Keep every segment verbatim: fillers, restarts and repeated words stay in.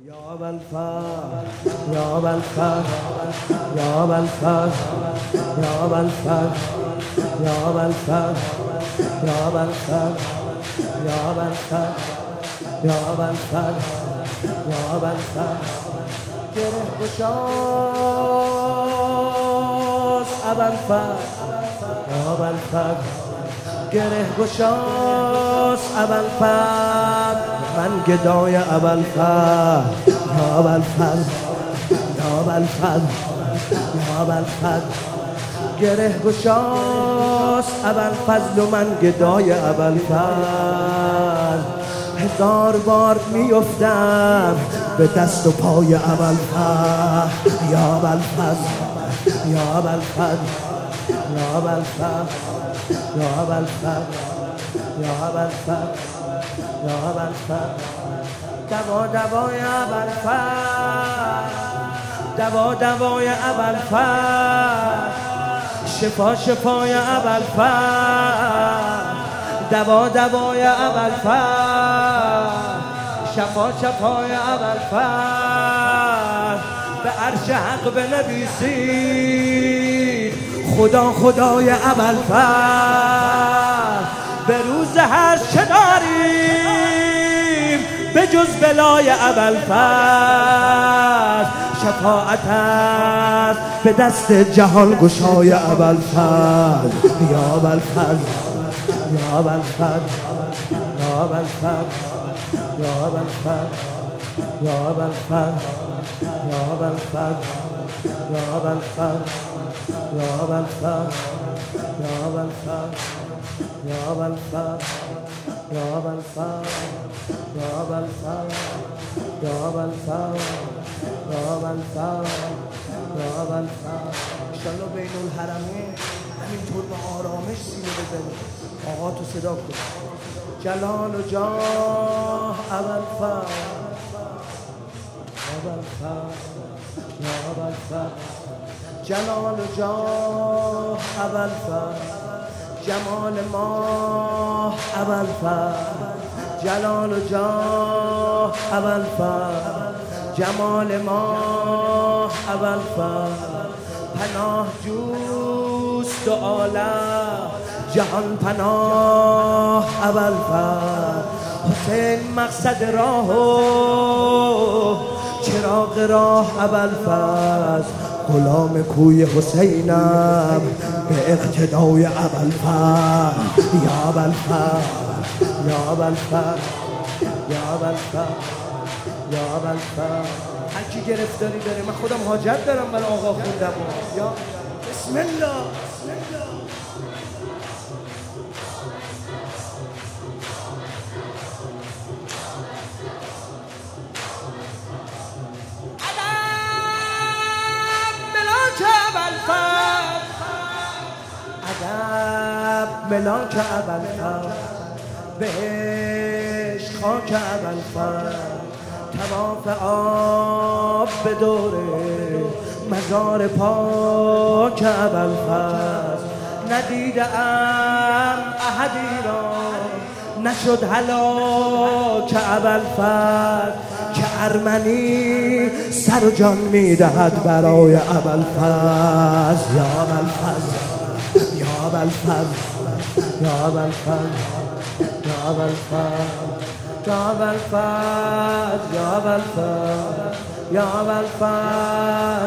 یا ابوالفضل یا ابوالفضل یا ابوالفضل یا ابوالفضل یا ابوالفضل یا ابوالفضل یا ابوالفضل یا ابوالفضل یا ابوالفضل گره گشاست ابوالفضل یا ابوالفضل گره گشاست ابوالفضل من گدای ابوالفضل یا ابوالفضل یا ابوالفضل یا ابوالفضل گره گشاست ابوالفضل و من گدای ابوالفضل هزار بار میافتم به دست و پای ابوالفضل یا ابوالفضل یا ابوالفضل یا ابوالفضل یا ابوالفضل یا ابوالفضل یا ابوالفضل دوا دوای ابوالفضل دوا دوای ابوالفضل شفا شفای ابوالفضل دوا دوای ابوالفضل شفا شفای ابوالفضل به عرش حق بنویسید خدا خدای ابوالفضل به روز هر چه داریم به جز بلای ابوالفضل شفاعت است به دست جهان گشای ابوالفضل یا ابوالفضل یا ابوالفضل یا ابوالفضل یا ابوالفضل یا ابوالفضل یا ابوالفضل یا ابوالفضل یا ابوالفضل یا ابوالفضل یا ابوالفضل یا ابوالفضل یا ابوالفضل یا ابوالفضل یا ابوالفضل یا ابوالفضل انشالله بین الحرمین همینطور با آرامش سینه بزنید. آقا تو صدا کن جلال و جاه ابوالفضل ابوالفضل یا ابوالفضل جلال و جاه ابوالفضل جمال ماه ابوالفضل جلال و جاه ابوالفضل جمال ماه ابوالفضل پناه جوست و عالم جهان پناه ابوالفضل حسین مقصد راه و چراغ راه ابوالفضل غلام کوی حسینم به اقتدای ابوالفضل یا ابوالفضل یا ابوالفضل یا ابوالفضل یا ابوالفضل هر کی گرفتاری داره من خودم حاجت دارم برای آقا خوندم یا بسم الله بسم الله ادب ملاک ابوالفضل بهشت خاک ابوالفضل طواف آب به دوره مزار پاک ابوالفضل ندیدم احدی را نشد هلاک ابوالفضل که ارمنی سر و جان میدهد برای ابوالفضل یا ابوالفضل یا ابوالفضل یا ابوالفضل یا ابوالفضل یا ابوالفضل یا ابوالفضل یا ابوالفضل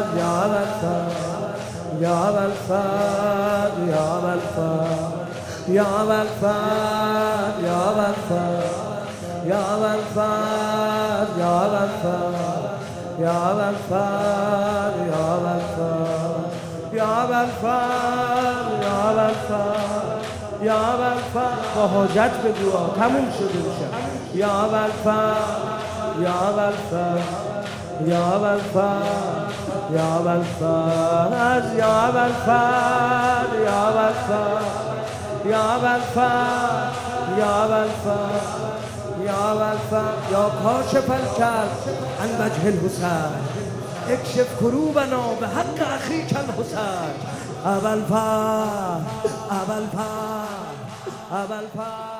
یا ابوالفضل یا ابوالفضل یا ابوالفضل یا ابوالفضل یا ابوالفضل یا ابوالفضل یا ابوالفضل یا ابوالفضل یا ابوالفضل یا ابوالفضل یا ابوالفضل با حاجت بگو تموم شده میشه یا ابوالفضل یا ابوالفضل یا ابوالفضل یا ابوالفضل یا ابوالفضل یا ابوالفضل یا ابوالفضل یا ابوالفضل یا ابوالفضل یا کاشف الکرب عن وجه الحسین اکشف کروبنا به حق اخیک الحسین ابوالفضل ابوالفضل ابوالفضل